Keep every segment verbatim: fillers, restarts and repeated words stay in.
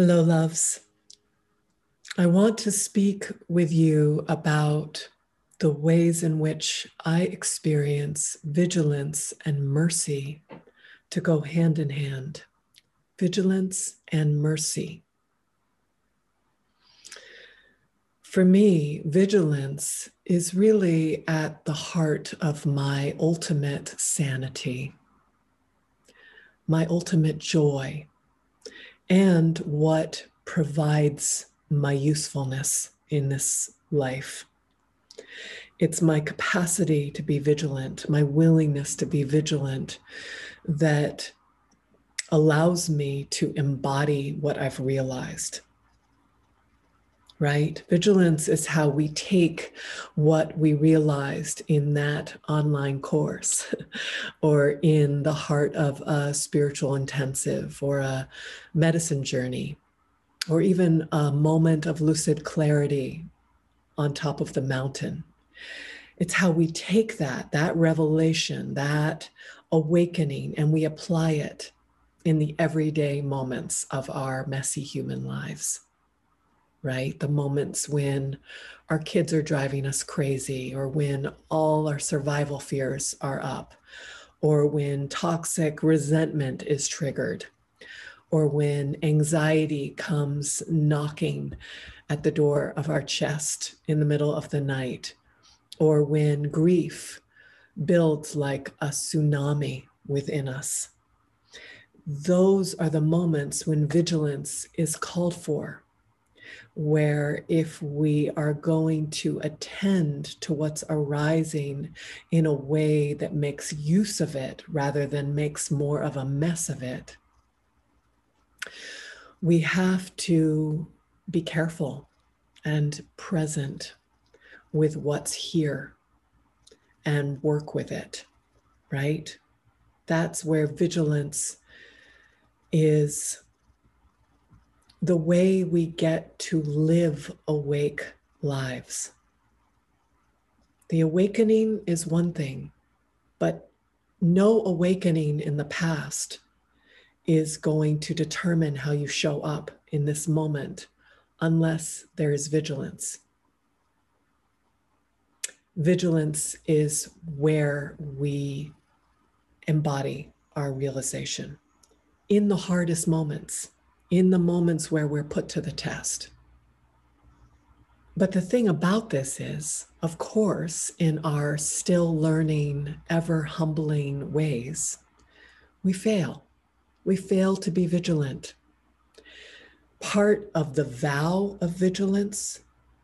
Hello, loves. I want to speak with you about the ways in which I experience vigilance and mercy to go hand in hand. Vigilance and mercy. For me, vigilance is really at the heart of my ultimate sanity, my ultimate joy, and what provides my usefulness in this life. It's my capacity to be vigilant, my willingness to be vigilant that allows me to embody what I've realized, right? Vigilance is how we take what we realized in that online course or in the heart of a spiritual intensive or a medicine journey, or even a moment of lucid clarity on top of the mountain. It's how we take that, that revelation, that awakening, and we apply it in the everyday moments of our messy human lives, right? The moments when our kids are driving us crazy, or when all our survival fears are up, or when toxic resentment is triggered, or when anxiety comes knocking at the door of our chest in the middle of the night, or when grief builds like a tsunami within us. Those are the moments when vigilance is called for, where if we are going to attend to what's arising in a way that makes use of it rather than makes more of a mess of it, we have to be careful and present with what's here and work with it, right? That's where vigilance is the way we get to live awake lives. The awakening is one thing, but no awakening in the past is going to determine how you show up in this moment unless there is vigilance. Vigilance is where we embody our realization in the hardest moments, in the moments where we're put to the test. But the thing about this is, of course, in our still learning, ever humbling ways, we fail. We fail to be vigilant. Part of the vow of vigilance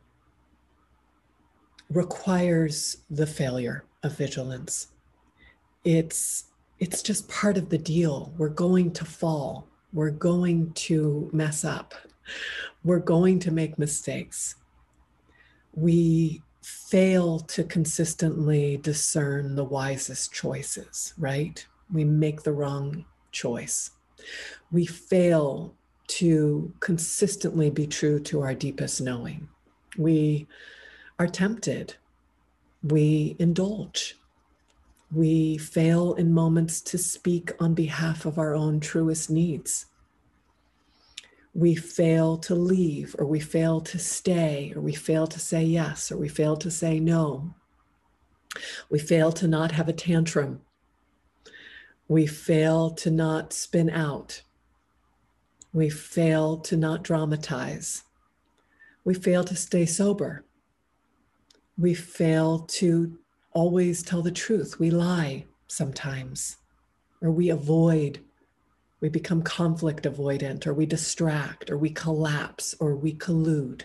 requires the failure of vigilance. It's, it's just part of the deal. We're going to fall. We're going to mess up. We're going to make mistakes. We fail to consistently discern the wisest choices, right? We make the wrong choice. We fail to consistently be true to our deepest knowing. We are tempted. We indulge. We fail in moments to speak on behalf of our own truest needs. We fail to leave, or we fail to stay, or we fail to say yes, or we fail to say no. We fail to not have a tantrum. We fail to not spin out. We fail to not dramatize. We fail to stay sober. We fail to always tell the truth. We lie sometimes, or we avoid. We become conflict avoidant, or we distract, or we collapse, or we collude.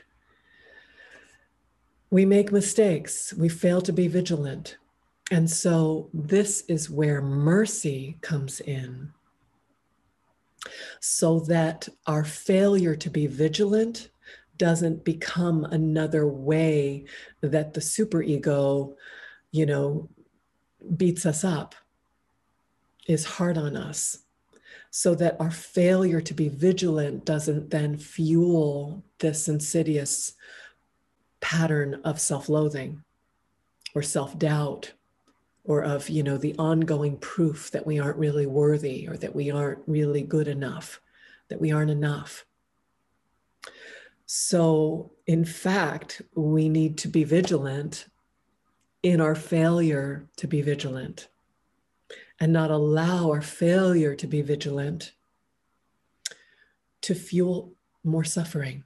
We make mistakes. We fail to be vigilant. And so this is where mercy comes in, so that our failure to be vigilant doesn't become another way that the superego, you know, beats us up, is hard on us, so that our failure to be vigilant doesn't then fuel this insidious pattern of self-loathing or self-doubt, or of, you know, the ongoing proof that we aren't really worthy, or that we aren't really good enough, that we aren't enough. So, in fact, we need to be vigilant in our failure to be vigilant, and not allow our failure to be vigilant to fuel more suffering.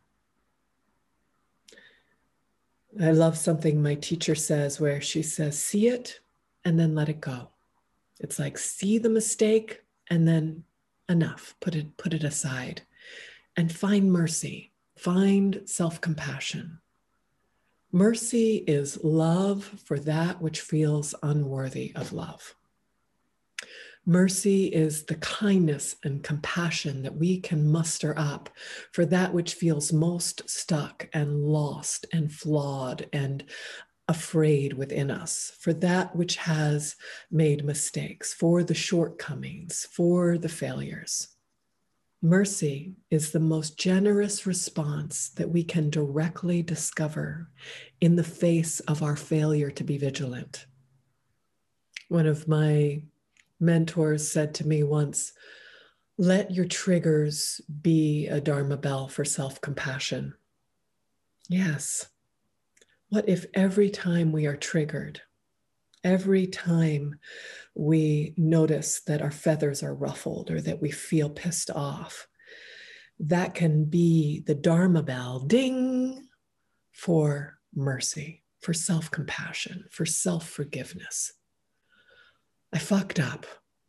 I love something my teacher says, where she says, see it and then let it go. It's like, see the mistake and then enough, put it, put it aside, and find mercy, find self-compassion. Mercy is love for that which feels unworthy of love. Mercy is the kindness and compassion that we can muster up for that which feels most stuck and lost and flawed and afraid within us, for that which has made mistakes, for the shortcomings, for the failures. Mercy is the most generous response that we can directly discover in the face of our failure to be vigilant. One of my mentors said to me once, let your triggers be a Dharma bell for self-compassion. Yes. What if every time we are triggered, every time we notice that our feathers are ruffled or that we feel pissed off, that can be the Dharma bell, ding, for mercy, for self-compassion, for self-forgiveness. I fucked up.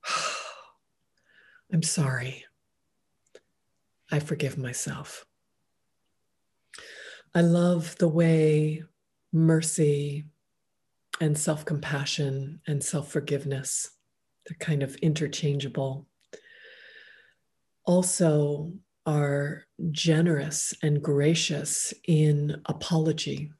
I'm sorry. I forgive myself. I love the way mercy and self-compassion and self-forgiveness, they're kind of interchangeable, also are generous and gracious in apology.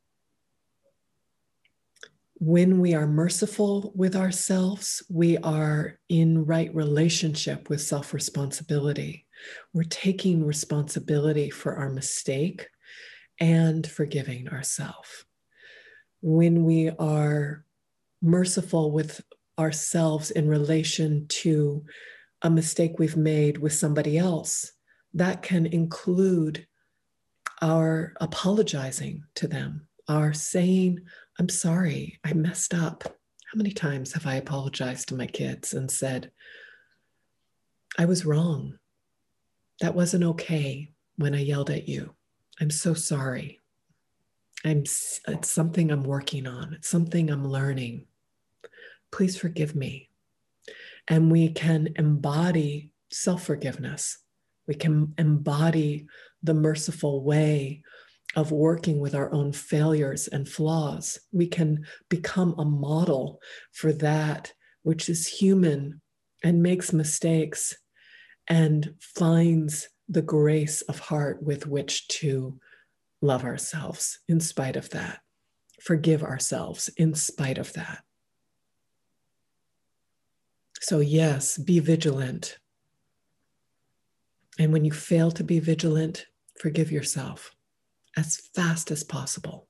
When we are merciful with ourselves, we are in right relationship with self-responsibility. We're taking responsibility for our mistake and forgiving ourselves. When we are merciful with ourselves in relation to a mistake we've made with somebody else, that can include our apologizing to them, our saying, I'm sorry, I messed up. How many times have I apologized to my kids and said, I was wrong. That wasn't okay when I yelled at you. I'm so sorry. I'm, it's something I'm working on. It's something I'm learning. Please forgive me. And we can embody self-forgiveness. We can embody the merciful way of working with our own failures and flaws. We can become a model for that which is human and makes mistakes and finds the grace of heart with which to love ourselves in spite of that, forgive ourselves in spite of that. So yes, be vigilant. And when you fail to be vigilant, forgive yourself as fast as possible.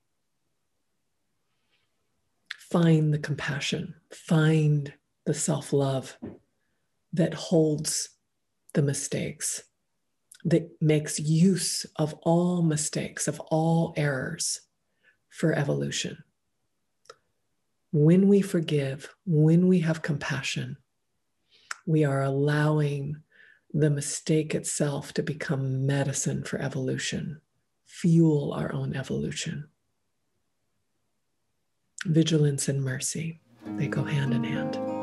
Find the compassion, find the self-love that holds the mistakes, that makes use of all mistakes, of all errors for evolution. When we forgive, when we have compassion, we are allowing the mistake itself to become medicine for evolution, fuel our own evolution. Vigilance and mercy, they go hand in hand.